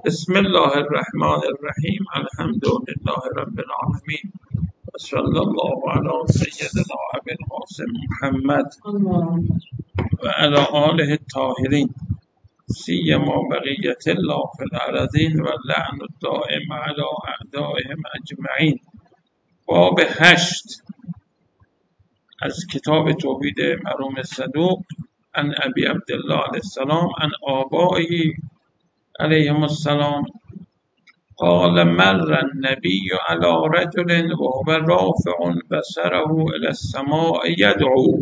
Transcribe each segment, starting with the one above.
بسم الله الرحمن الرحیم. الحمد لله رب العالمین و صلی الله علی سیدنا ابی القاسم محمد و علی آله الطاهرین سیما بقیة الله فی الارضین و لعن الدائم علی اعدائهم اجمعین. باب 8 از کتاب توحید مرحوم صدوق عن ابی عبدالله علیه السلام عن آبائه علیهم السلام قال مر النبی علی رجل وهو رافع بصره الی السماء یدعو.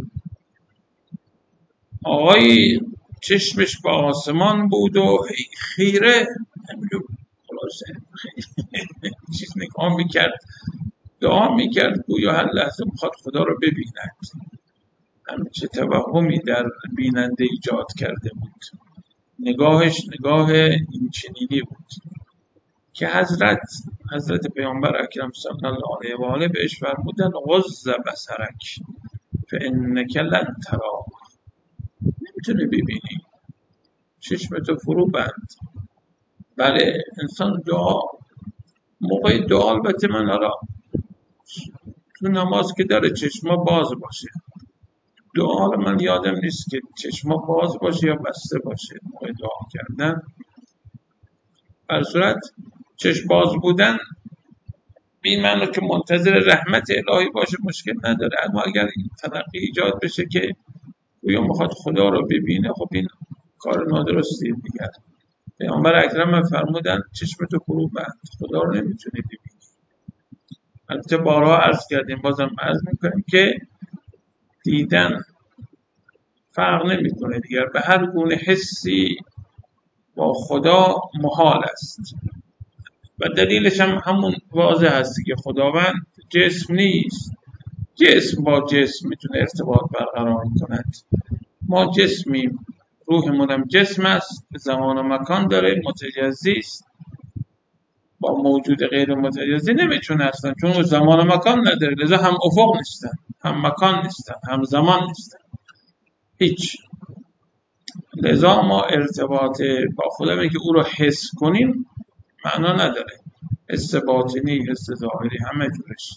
آقای چشمش به آسمان بود و خیره همینجور خلاصه چیز نگاه میکرد، دعا میکرد گویا هر لحظه میخواد خدا رو ببیند. همچه توهمی در بیننده ایجاد کرده بود. نگاهش نگاه این چنینی بود که حضرت پیامبر اکرم صلی الله علیه و آله بهش فرمودن غض بصرک فانک لن تراه. نمیتونه ببینی، چشمتو فرو بند. بله انسان موقع دعا البته من حالا تو نماز که داره چشما باز باشه، دعا رو من یادم نیست که چشما باز باشه یا بسته باشه موقع دعا کردن. بر صورت چشم باز بودن این معنی که منتظر رحمت الهی باشه مشکل نداره، اما اگر این تلقی ایجاد بشه که گویا میخواد خدا رو ببینه، خب این کار نادرستیه دیگر. پیامبر اکرم فرمودن چشمتو فرو بند، خدا رو نمیتونی ببینی. البته بارها عرض کردیم، بازم عرض میکنیم که دیدن فرق نمیکنه دیگر، به هر گونه حسی با خدا محال است و دلیلش هم همون واضح هست که خداوند جسم نیست. جسم با جسم میتونه ارتباط برقرار کند. ما جسمیم، روحمون هم جسم است، زمان و مکان داره، متجزی است. با موجود غیر متجزی نمیتونه اصلا، چون زمان و مکان نداره، لذا هم افق نیستن، هم مکان نیستن، هم زمان نیستن، هیچ. لذا ما ارتباط با خدا که او رو حس کنیم معنا نداره. حس باطنی، حس ظاهری، همه جورش.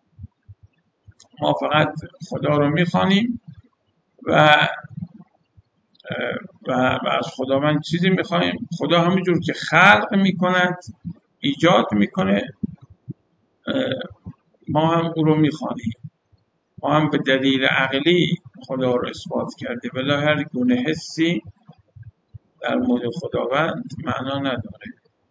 ما فقط خدا رو میخوانیم و از خداوند چیزی میخوایم. خدا همینجور که خلق میکند، ایجاد میکنه، ما هم او رو میخوانیم. ما هم به دلیل عقلی خدا رو اثبات کرده، ولی هر گونه حسی در مورد خداوند معنا نداره.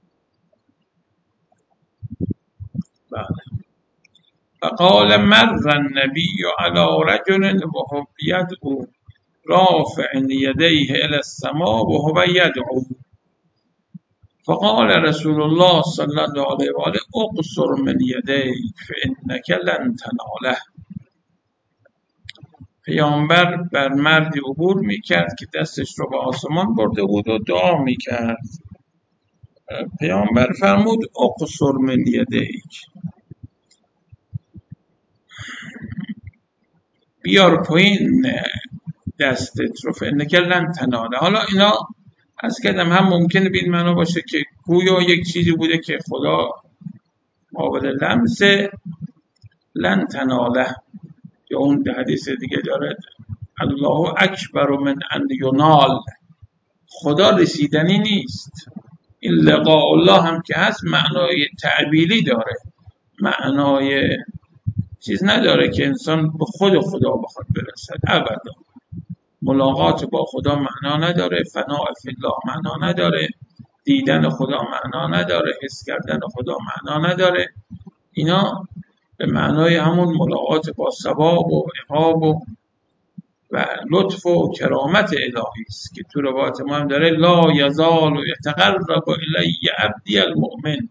بله. فقال مر النبی علی رجل وهو یدعو رافع یدیه الی السماء وهو یدعو فقال رسول الله صلی الله علیه و آله اقصر من یدیک فانک لن تناله. پیامبر بر مردی عبور میکرد که دستش رو به آسمان برده بود و دعا میکرد. پیامبر فرمود اقصر من یدیک، بیار پایین دستت رو، فانک لن تناله. حالا اینا از کردم هم ممکنه به این معنا باشه که گویا یک چیزی بوده که خدا قابل لمس، لن تناله. یا اون حدیث دیگه داره الله اکبر من ان ینال، خدا رسیدنی نیست. این لقاء الله هم که هست معنای تعبیری داره، معنای چیز نداره که انسان به خود خدا بخواد برسد. ابدا ملاقات با خدا معنا نداره، فناء فی الله معنا نداره، دیدن خدا معنا نداره، حس کردن خدا معنا نداره. اینا به معنای همون ملاقات با ثواب و عقاب و لطف و کرامت الهی است که تو روایت ما هم داره لا یزال یتقرب الی عبدی المؤمن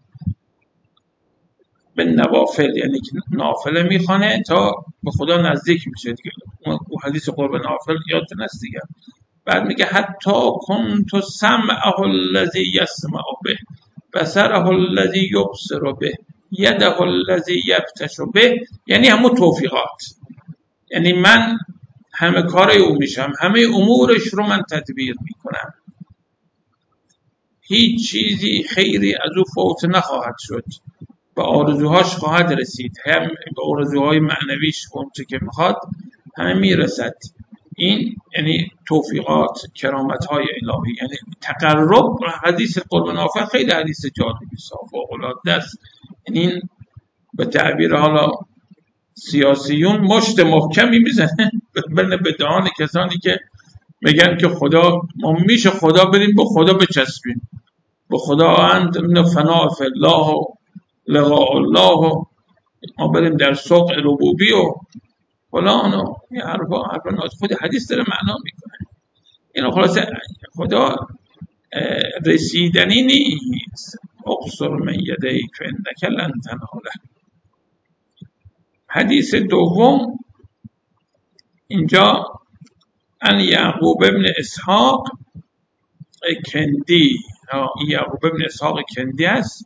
به نوافل، یعنی که نافله میخوانه تا به خدا نزدیک میشه دیگه. اون حدیث قرب نافل یادتون هست دیگه. بعد میگه حتی کنت سمعه الذی یسمع به، بصره الذی یبصر به، یده الذی یبطش به، یعنی همون توفیقات. یعنی من همه کار او میشم، همه امورش رو من تدبیر میکنم. هیچ چیزی خیری از او فوت نخواهد شد، به آرزوهاش خواهد رسید، هم به آرزوهای معنویش اونچه که میخواد همه میرسد. این یعنی توفیقات، کرامت‌های الهی، یعنی تقرب. حدیث قرب نافع خیلی حدیث جالبی فوق‌العاده است. این به تعبیر حالا سیاسیون مشت محکمی میزنه به دهان کسانی که میگن که خدا، ما میشه خدا بریم به خدا بچسبیم، به خدا اند فنا فی الله و لقاء الله و ما بریم در سوق ربوبی و فلان و این حرفا خود حدیث داره معنا میکنه. اینو خلاصه خدا رسیدنی نیست. اقصر من یدیک فانک لن تناله. حدیث دوم اینجا ان یعقوب ابن اسحاق کندی، این یعقوب ابن اسحاق کندی است،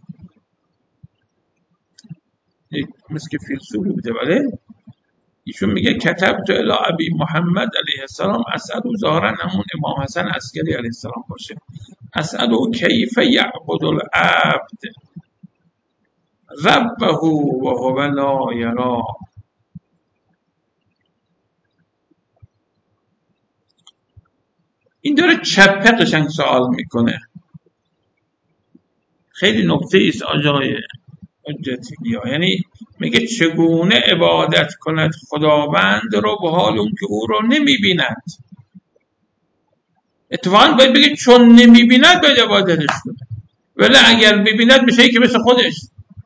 مثل که فیلسوفی بوده. بله، ایشون میگه کتبت الی ابی محمد علیه السلام اسألو، ظاهرا همون امام حسن عسکری علیه السلام باشه، اسألو کیف یعبد العبد ربه و هو لا یرا. این داره چپه قشنگ سوال میکنه. خیلی نکته ایست آقای حجتی ها، یعنی میگه چگونه عبادت کند خداوند رو به حال اون که او رو نمیبیند. اتفاقا باید بگه چون نمیبیند باید عبادتش کنه، ولی اگر ببیند میشه که مثل خودش.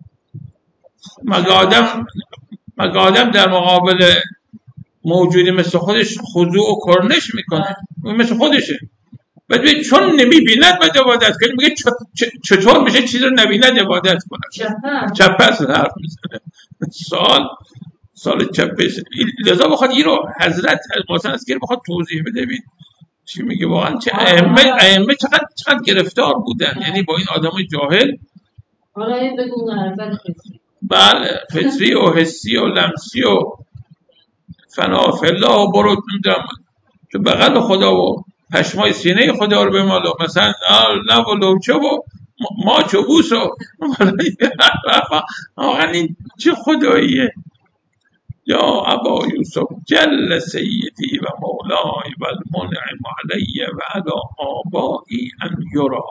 مگه آدم در مقابل موجودی مثل خودش خضوع و کرنش میکنه، مثل خودشه. باید بگه چون نمیبیند باید عبادت کنه. میگه چطور میشه چیز رو نبیند عبادت کنه؟ چپه است حرف میزنه. سال چپش. لذا بخواد این رو حضرت مثلا از بخواد توضیح بده، ببین چی میگه واقعا. چه ائمه چقدر گرفتار بودن، یعنی با این آدمای جاهل. حالا این بدون نظر فطری، بله، فطری و حسی و لمسی و فنا فی الله و برو نمیدونم تو بغل خدا و پشمای سینه خدا رو بمالو، مثلا نه و لوچه و ماچ و بوس و واقعا این چه خداییه. یا ابا یوسف جل سیدی و مولای و المنعم علی و علی آبایی ان یرا.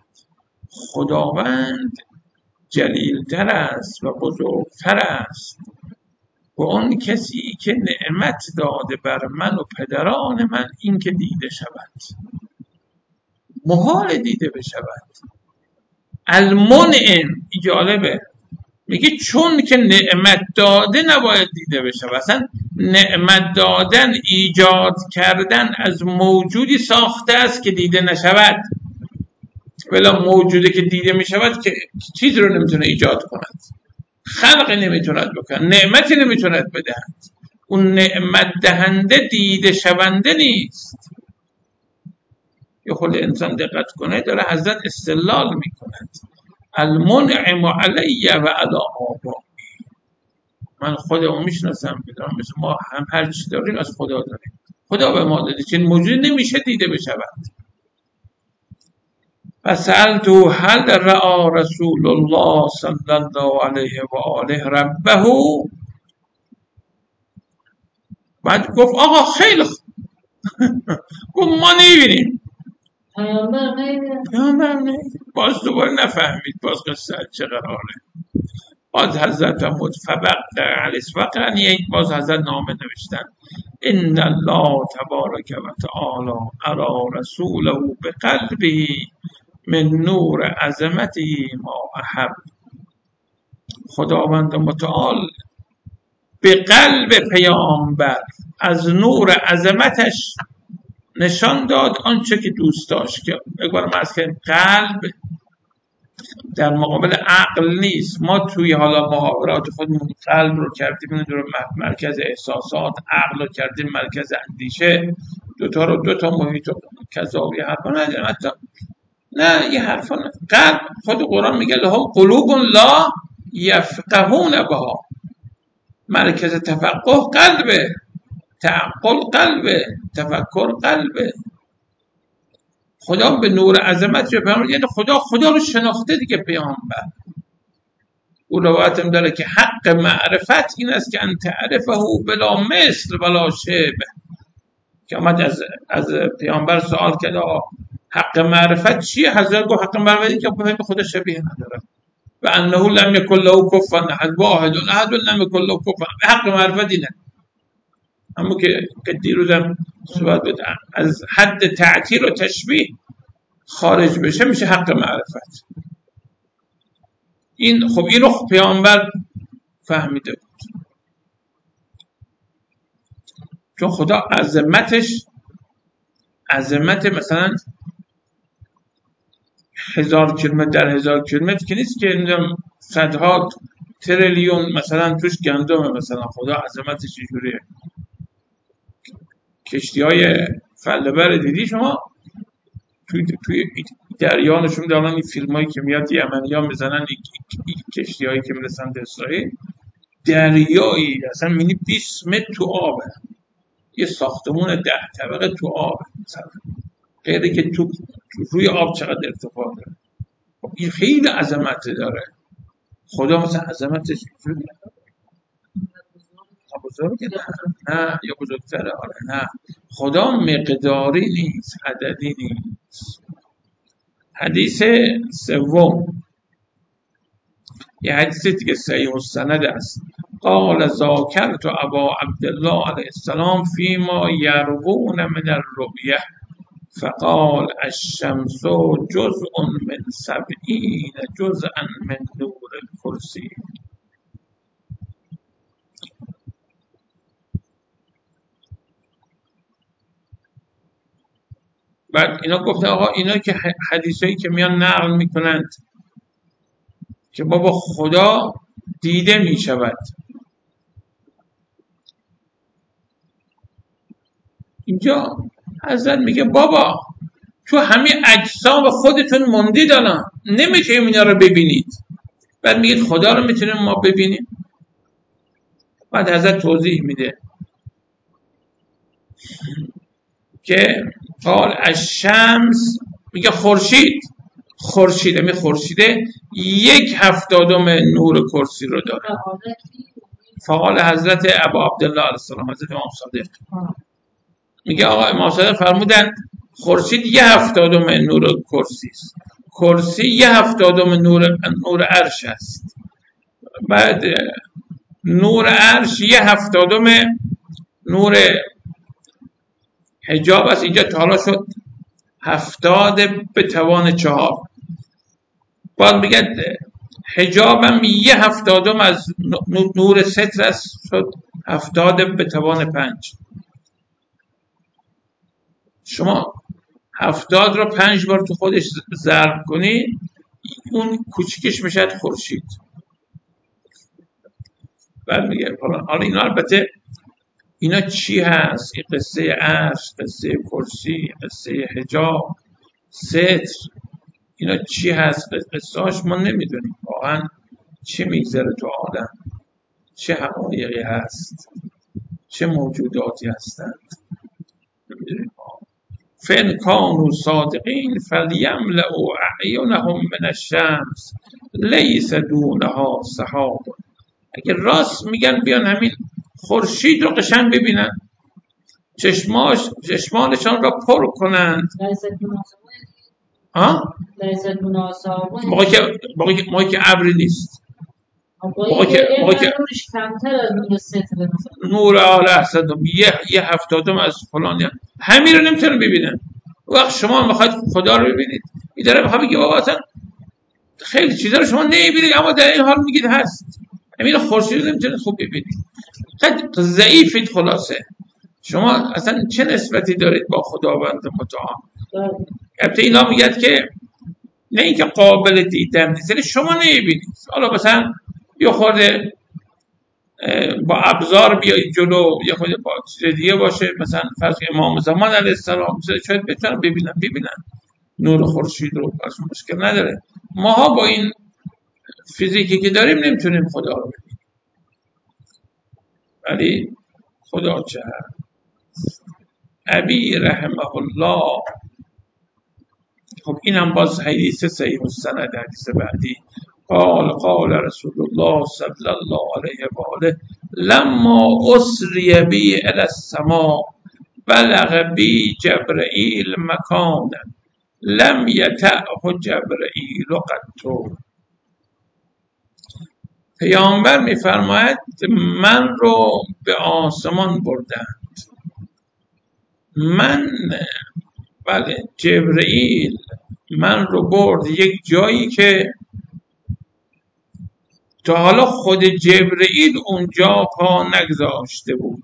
خداوند جلیلتر است و بزرگتر است و اون کسی که نعمت داده بر من و پدران من این که دیده شود، محال دیده بشود. المنعم جالبه، میگه چون که نعمت داده نباید دیده بشه. اصلا نعمت دادن، ایجاد کردن از موجودی ساخته است که دیده نشود، ولی موجودی که دیده میشود که چیزی رو نمیتونه ایجاد کند، خلق نمیتوند بکند، نعمتی نمیتوند بدهد. اون نعمت دهنده دیده شونده نیست. یه خود انسان دقت کنه داره حضرت استدلال میکند. المنعم علی و علی آبا. من خودمو میشناسم، میدونم مثل ما هم هر چی داریم از خدا داریم. خدا به ما داده، چون موجود نمیشه دیده بشود. فسألته هل رأى رسول الله صلی الله علیه و آله ربه. بعد گفت آقا خیلی گفت ما نمیبینیم. پیامبر نمیبینیم. باز دوباره نفهمید باز قصه چه قراره. باز حضرت فرمود فبقد علیس فقرن، یک باز حضرت نامه نوشتن ان الله تبارک و تعالی ارى رسوله بقلبه من نور عظمته ما احب. خداوند متعال به قلب پیامبر از نور عظمتش نشان داد آنچه که دوست داشت. که اگرم از که قلب در مقابل عقل نیست. ما توی حالا محاورات خودمون قلب رو کردیم مرکز احساسات، عقل رو کردیم مرکز اندیشه، دو تا محیط و کذابی حرفا نداریم. حتی نه یه حرفا نه. قلب خود قرآن میگه لهم قلوب لا یفقهون بها. مرکز تفقه قلبه، تعقل قلبه، تفکر قلبه. خدا به نور عظمت یا پیامبر، یعنی خدا رو شناخته دیگه پیامبر. او روایت هم داره که حق معرفت این است که ان تعرفه بلا مثل ولا شبه، که آمد از پیامبر سوال کرد حق معرفت چیه؟ حضرت گفت حق معرفتی که به خدا شبیه نداره و انه لم یکن له کفوا احد واحد احد لم یکن له کفوا. حق معرفت اینه، اما که دیروزم صحبت بود از حد تعطیل و تشبیه خارج بشه میشه حق معرفت. این خب اینو پیامبر فهمیده بود، چون خدا عظمت مثلا 1000 کیلومتر در 1000 کیلومتر که نیست، که صدها تریلیون مثلا توش گندم. مثلا خدا عظمتش چجوریه؟ کشتی‌های فله‌بر دیدی شما توی دریا نشون دادن، این فیلمایی که میاد یمنی‌ها میزنن این کشتی‌هایی که میرسن به اسرائیل، دریایی اصلا مینی 20 متر تو آبه، یه ساختمون 10 طبقه تو آب، مثلا غیره که تو روی آب چقدر ارتفاع داره. خب این خیلی عظمت داره. خدا مثلا عظمتش بزرگه؟ نه یا بزرگتره؟ آره نه، خدا مقداری نیست، عددی نیست. حدیث سوم، یه حدیث دیگه صحیح السند است. قال ذاکرت ابا عبدالله علیه السلام فیما یروون من الرؤیه فقال الشمس جزء من 70 جزءا من نور الکرسی. بعد اینا گفتن آقا اینا که حدیثایی که میان نقل میکنند که بابا خدا دیده میشود، اینجا حضرت میگه بابا تو همه اجسام خودتون موندید الان نمیتونیم اینا رو ببینید، بعد میگید خدا رو میتونیم ما ببینیم؟ بعد حضرت توضیح میده که قال الشمس، میگه خورشید می خورشیده 1/70 نور کرسی رو داره. فقال حضرت ابا عبدالله علیه السلام، حضرت امام صادق میگه آقا امام صادق فرمودن خورشید 1/70 نور کرسی است، کرسی 1/70 نور عرش است، بعد نور عرش 1/70 نور حجاب است. اینجا تا حالا شد 70/4. باید میگه حجابم 1/70 از نور ستر است، شد 70/5. شما 70 رو 5 بار تو خودش ضرب کنی، اون کوچیکش میشه خورشید. بعد میگه حالا اینا البته اینا چی هست؟ این قصه عرش، قصه کرسی، قصه حجاب، ستر، اینا چی هست؟ قصه هاش ما نمیدونیم واقعا چه میگذره تو عالم، چه حقایقی هست، چه موجوداتی هستند، نمیدونیم. فَإِنْ كَانُوا صَادِقِينَ فَلْيَمْلَأُوا أَعْيُنَهُم مِّنَ الشَّمْسِ لَيْسَ دُونَهَا سَحَابٌ. اگه راست میگن بیان همین خورشید رو قشنگ ببینن، چشمانشان را پر کنند. موقعی که ابری نیست، موقعی که نور اعلی احسن 1/70 از فلان، همین رو نمیتونن ببینن. وقت شما میخواید خدا رو ببینید، این داره میخواد بگه بابا اصلا خیلی چیزا رو شما نمیبینید اما در این حال میگید هست. همین خورشید رو نمیتونید خوب ببینید، خیلی ضعیفید. خلاصه شما اصلا چه نسبتی دارید با خداوند متعال؟ البته اینا میگن که نه اینکه قابل دیدن نیست، یعنی شما نمیبینید. حالا مثلا یه خورده با ابزار بیایید جلو، یه خورده با چیز دیگه باشه، مثلا فرض امام زمان علیه السلام شاید بتونن ببینن نور خورشید رو، اصلا مشکل نداره. ماها با این فیزیکی که داریم نمیتونیم خدا رو ببینیم، ولی خدا چه ابی رحمه الله خب اینم باز حدیث صحیح السند، حدیث بعدی. قال رسول الله صلی الله علیه و آله لما اسری بی الی السماء بلغ بی جبرئیل مکانا لم یطعه جبرئیل قط. پیامبر میفرماید من رو به آسمان بردند، بله جبرئیل من رو برد یک جایی که تا حالا خود جبرئیل اونجا پا نگذاشته بود.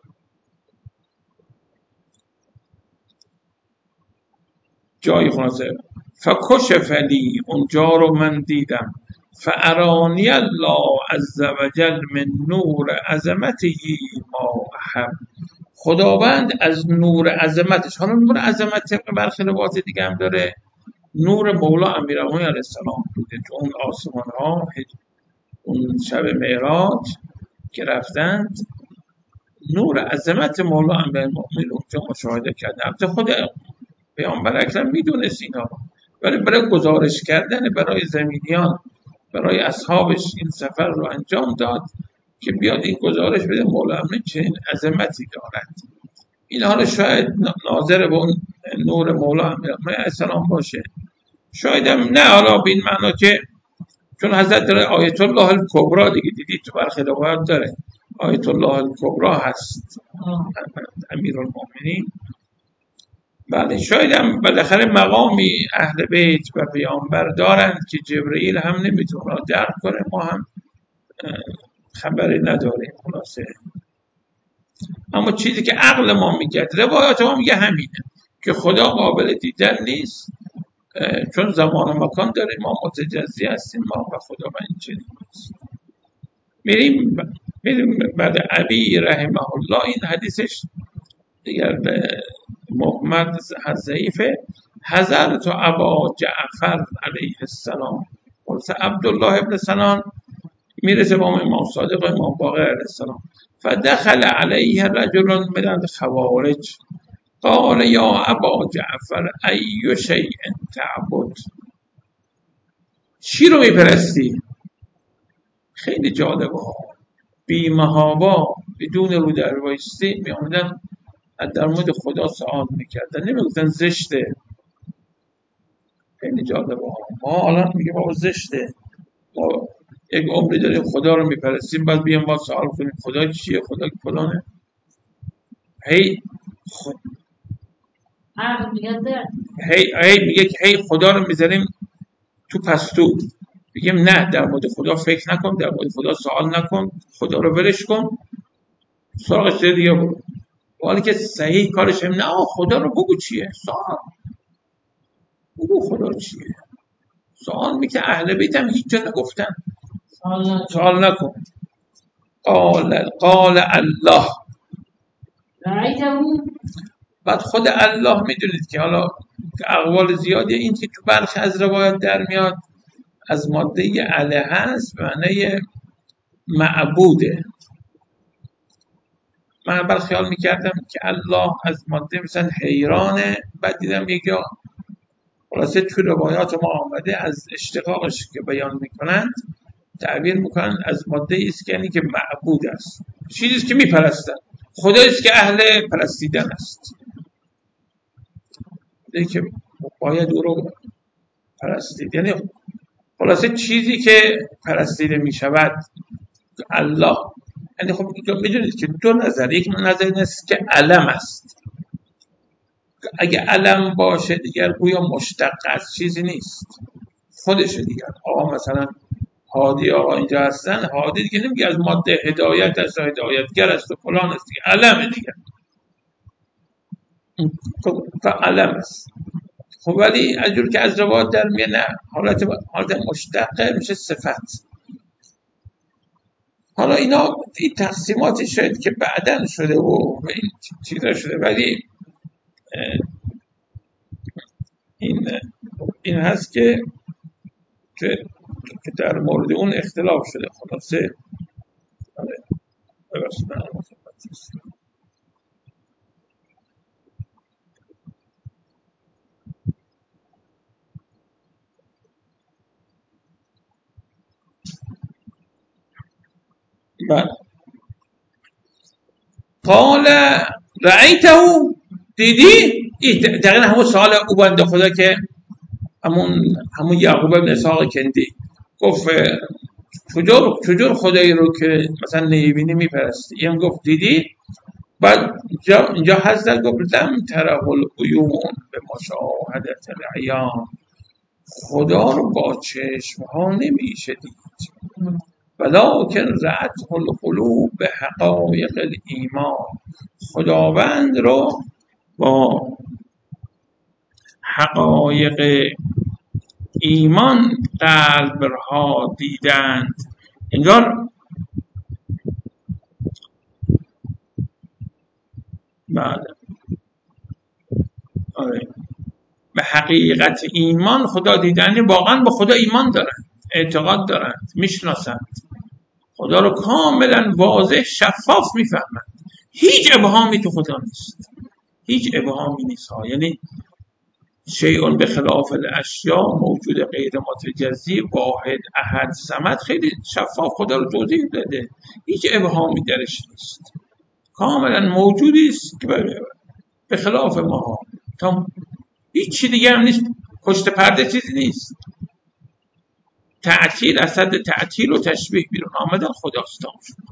جای خلاصه فکشف لی، اونجا رو من دیدم، فارانی الله عز وجل من نور عظمته ما احب. خداوند از نور عظمتش، حالا نور عظمت برخی روایات دیگه هم داره نور مولا امیرالمومنین علیه السلام بوده تو اون آسمان ها. اون شب معراج که رفتند نور عظمت مولا امیرالمومنین اونجا مشاهده کردن. البته خود پیامبر اکرم میدونست اینا، ولی برای گزارش کردن برای زمینیان، برای اصحابش این سفر رو انجام داد که بیاد این گزارش بده مولا امیرالمومنین چنین عظمتی دارد. این حالا شاید ناظر به اون نور مولا امیرالمومنین علیه السلام باشه، شاید هم نه، حالا به این معنا که چون حضرت داره آیت الله الکبری دیگه دیدید تو برخی روایات داره آیت الله الکبری هست امیرالمومنین. بله شاید هم بالاخره مقامی اهل بیت و پیامبر دارند که جبرئیل هم نمیتونه درک کنه، ما هم خبری نداریم خلاصه. اما چیزی که عقل ما میگه، روایات ما میگه همینه که خدا قابل دیدن نیست، چون زمان و مکان داره، ما متجزی هستیم ما و خدا و این چنین نیست. میریم بعد علی رحمه الله، این حدیثش دیگر محمد ضعیفه. حضرت ابا جعفر علیه السلام، خلاص عبدالله ابن سنان میرسه با امام صادق و امام باقر علیه السلام. فدخل علیه رجل من الخوارج قال یا ابا جعفر ای شیء تعبد، چی رو میپرستی؟ خیلی جالبه ها، بی محابا بدون رو در وایستی می آمدن در مورد خدا سوال میکردن، نمیگفتن زشته. خیلی جالبه ها. ما الان میگه بابا زشته، ما یک عمری داریم خدا رو میپرستیم، بعد بیام با سوال کنیم خدا چیه، خدا فلانه. هی میگه که هی خدا رو میذاریم تو پستو، بگیم نه در مورد خدا فکر نکن، در مورد خدا سوال نکن، خدا رو ولش کن، سراغ چیز دیگه برو. حالی که صحیح کارش هم نه، خدا رو بگو چیه، سوال بگو خدا چیه. سوال میکنه اهل بیت هم هیچ جا نگفتن سوال نکن. قال الله، بعد خود الله میدونید که حالا اقوال زیادی، این که تو برخی از روایات در میاد از ماده اله هست به معنی معبوده. من اول خیال میکردم که الله از ماده مثلا حیرانه، بعد دیدم یک جا خلاصه تو روایات ما آمده از اشتقاقش که بیان میکنند تعبیر میکنن از ماده است که یعنی که معبود است، چیزی که میپرستن، خدایی است که اهل پرستیدن است، خدایی که باید او رو پرستید، یعنی خلاصه چیزی که پرستیده میشود الله. یعنی خب میدونید که دو نظر، یک نظر این است که علم است، اگه علم باشه دیگر گویا مشتق از چیزی نیست، خودشه دیگر. آقا مثلا هادی آقا اینجا هستن، هادی دیگه نمیگه از ماده هدایت است و هدایتگر است و فلان است دیگه، علمه دیگه، خب علم است. خب ولی از جور که از روایات در میاد نه، حالت مشتقه میشه صفت. حالا اینا این تقسیماتی شاید که بعدن شده و این چیزا شده، ولی این هست که در مورد اون اختلاف شده. خلاصه بله. قال رأیته، دیدی؟ دقیقا همون سوال او بنده خدا که همون یعقوب بن اسحاق کندی گفت چجور خدایی رو که مثلا نمیبینی میپرستی؟ این گفت دیدی؟ بعد اینجا حضرت گفت لم تره العیون به مشاهدت العیان، خدا رو با چشم ها نمیشه دید، ولکن رأته القلوب به حقایق الایمان، خداوند رو با حقایق ایمان قلبها دیدند. انگار بعد به حقیقت ایمان خدا دیدن، واقعا به خدا ایمان دارند، اعتقاد دارند، میشناسند خدا رو کاملا واضح شفاف میفهمند، هیچ ابهامی تو خدا نیست، هیچ ابهامی نیست ها. یعنی شیء به خلاف الاشیاء، موجود غیر متجزی، واحد احد صمد، خیلی شفاف خدا رو توضیح داده، هیچ ابهامی درش نیست، کاملا موجودی است که به خلاف ما، تا هیچ چی دیگه هم نیست، پشت پرده چیزی نیست. تعطیل از حد تعطیل و تشبیه بیرون آمدن خداست.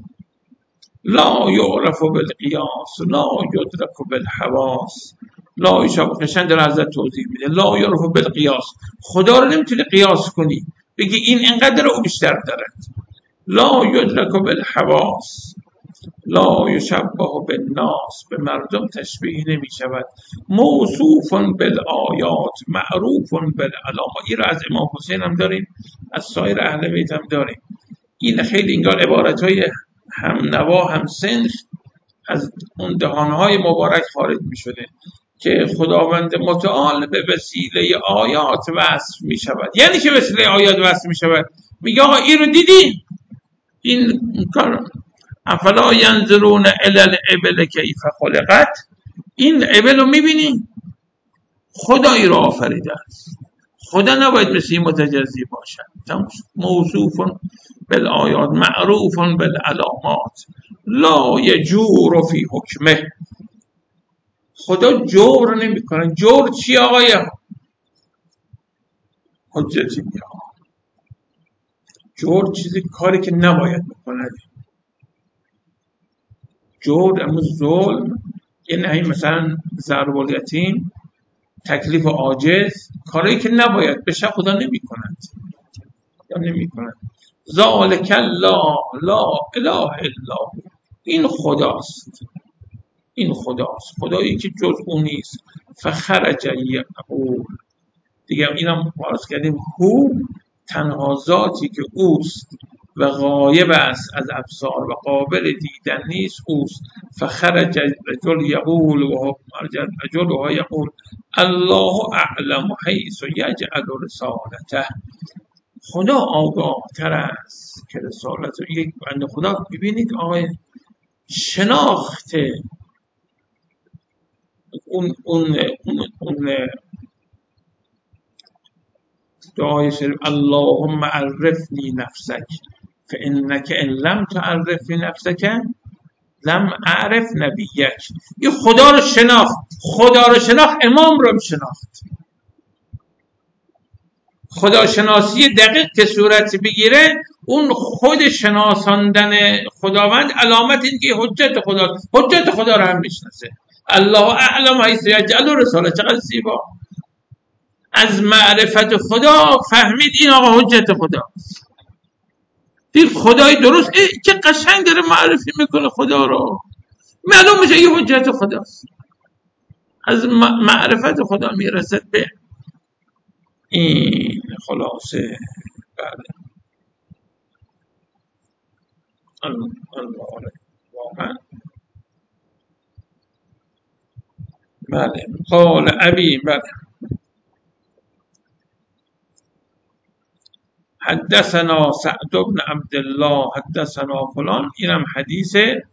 لا یعرف بالقیاس لا یدرک بالحواس، لا قشنگ در حضرت توضیح میده، لا یعرف بالقیاس، خدا رو نمیتونی قیاس کنی بگی این اینقدر او بیشتر دارد. لا یدرک بالحواس، لا یشبه بالناس، به مردم تشبیه نمی شود. موصوف بالآیات معروف بالعلامات، این را از امام حسین هم داریم، از سایر اهل بیت هم داریم. این خیلی انگار عبارتهای هم نوا هم سنخ از اون دهانهای مبارک خارج می شده که خداوند متعال به وسیله آیات وصف می شود. یعنی که وسیله آیات وصف می شود، میگه آقا این رو دیدین، این کار افلا ینظرون الی الابل کیف خلقت، این ابل رو میبینین خدایی رو آفریده است، خدا نباید مثل این متجزی باشد. موصوف بالآیات معروف بالعلامات لا یجور فی حکمه، خدا جور نمی کنه. جور چی آقای حجتی؟ جور چیزی کاری که نباید بکنه. جور اما ظلم، یعنی مثلا ضرب الیتیم، تکلیف عاجز، کاری که نباید بشه خدا نمی کند، یا نمی کند. ذالک الله لا اله الا هو، این خداست، این خداست، خدایی که جز اون نیست. فخرج یقول، دیگه اینم عرض کردیم، هو تنها ذاتی که اوست و غایب است از ابصار و قابل دیدن نیست اوست. فخرج رجل یقول و رجل یقول الله اعلم حیث یجعل رسالته، خدا آگاه تر است که رسالت یک بنده خدا. ببینید آقای شناخت اون دعای شریف اللهم عرفنی نفسک فانک ان لم تعرفنی نفسک لم اعرف نبیک، این خدا رو شناخت، خدا رو شناخت امام رو شناخت. خداشناسی دقیق که صورت بگیره، اون خود شناساندن خداوند علامت این که حجت خدا، حجت خدا رو هم میشناسه. الله اعلم حیث یجعل رسالته، چقدر زیبا. از معرفت خدا فهمید این آقا حجت خدا، دید خدای درست، چه قشنگ داره معرفی میکنه خدا رو، معلوم میشه این حجت خداست. از معرفت خدا میرسد به این خلاصه. بله الله واقعا. بله قال ابی، بله حدثنا سعد بن عبدالله حدثنا فلان، اینم حدیث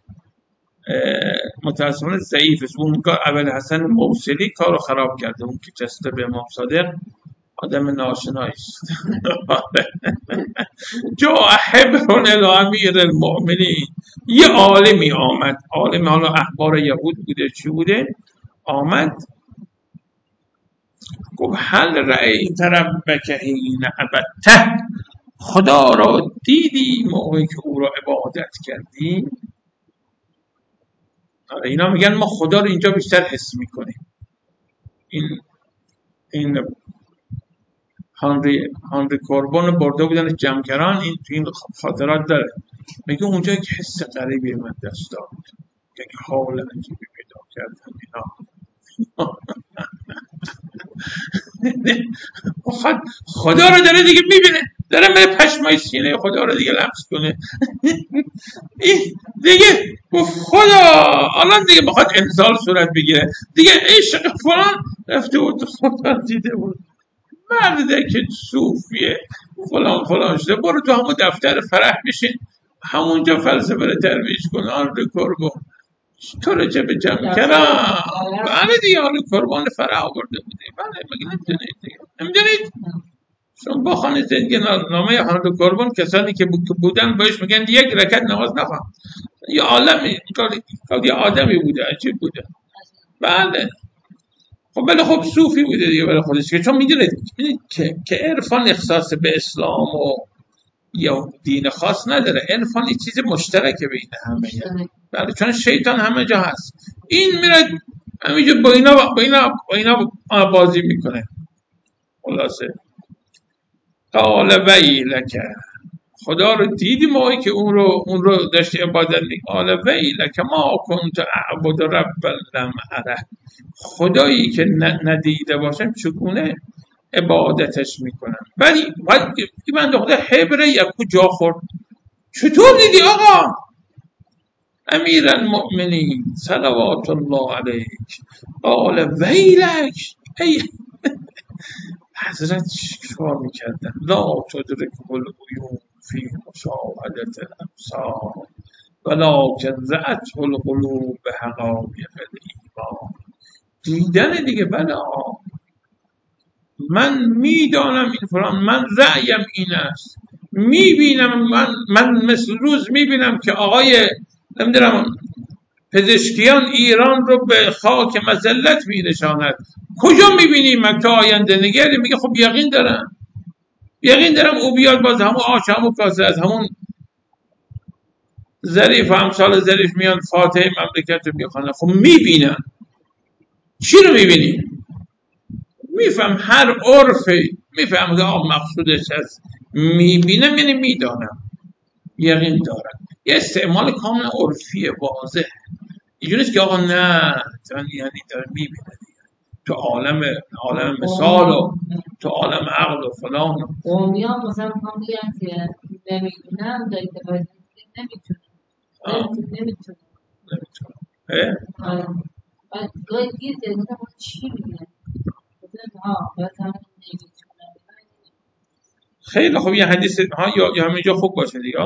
متاسفانه ضعیف است. اون که ابوالحسن موصلی کارو خراب کرده، اون که چسته به امام صادق آدم ناشنایی است. جو حبر الی امیر المؤمنین یه عالمی آمد، عالم حالا احبار یهود بوده چی بوده، آمد گفت هل رأیت ربک حین عبدته، خدا را دیدی موقعی که او را عبادت کردی. آره اینا میگن ما خدا رو اینجا بیشتر حس میکنیم. این هانری کوربون برده بودن جمعگران، این تو این خاطرات داره، میگه اونجا یک حس غریبی من دست داد، یک حال عجیبی پیدا کردم اینا. خدا رو داره دیگه میبینه، داره به پشمای سینه خدا رو دیگه لمس کنه. این دیگه گفت خدا الان دیگه بخواد انزال صورت بگیره دیگه، عشق فلان رفته بود خدا دیده بود، مرده که صوفیه فلان فلان شده، برو تو همون دفتر فرح بشین همونجا فلسفه رو ترویج کن. آره قربان تو رو چه به جمع کردم. بله دیگه آره قربان فرح آورده بوده. بله مگه نمیدونید دیگه، نمیدونید شما با خانه دیگه نامه حضرت قربان کسانی که بودن بهش میگن یک رکعت نماز نخوام. یه عالمی یه آدمی بوده، عجیب بوده. بله خب بله خب صوفی بوده دیگه برای خودش، که چون میدونید که عرفان اختصاص به اسلام و یا دین خاص نداره، عرفان یه چیز مشترکه بین همه. بله چون شیطان همه جا هست، این میره همینجا با اینا بازی میکنه. خلاصه قال ویلک، خدا رو دیدی موقعی که اون رو داشتی عبادت می قال ویلک ما کنت اعبد رب لم اره، خدایی که ندیده باشم چگونه عبادتش میکنم. ولی این بنده خدا حبره یا کجا خورد، چطور دیدی آقا امیر المؤمنین صلوات الله علیک، قال ویلک، ای حضرت چیکار میکردن، لا تدرک العیون فی مشاهدت الابصار ولکن زعته القلوب به حقایق الایمان. دیدن دیگه بله من میدانم این فلان، من رأیم این است، میبینم من مثل روز میبینم که آقای نمیدونم پزشکیان ایران رو به خاک مذلت می‌نشاند. کجا می‌بینی مکه آینده نگری؟ میگه خب یقین دارم او بیاد باز همون آش همون کاسه از همون ظریف و امثال ظریف میان فاتحه مملکت رو میخوانن. خب میبینن. چی رو میبینی؟ میفهم هر عرفی میفهم که مقصودش هست، میبینم یعنی میدانم، یقین دارم. یه استعمال کاملا عرفی واضح، اینجوری نیست که آقا نه یعنی داره میبینه تو عالم مثال و تو عالم عقل و فلان. قومیان مثلا میخوام بگم که نمیدونم داری که باید نمیتونم بعد گاهی گیر داریم چی میگن باید هم نمیتونم. خیلی خوب یه حدیث یا همینجا خوب باشه دیگه.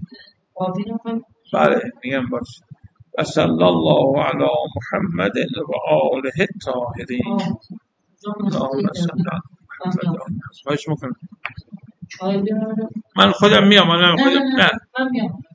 بله میگم باشه. و صلی الله علی محمد و آله الطاهرین. اللهم صل علی محمد. خواهش میکنم من خودم میام. نه من میام.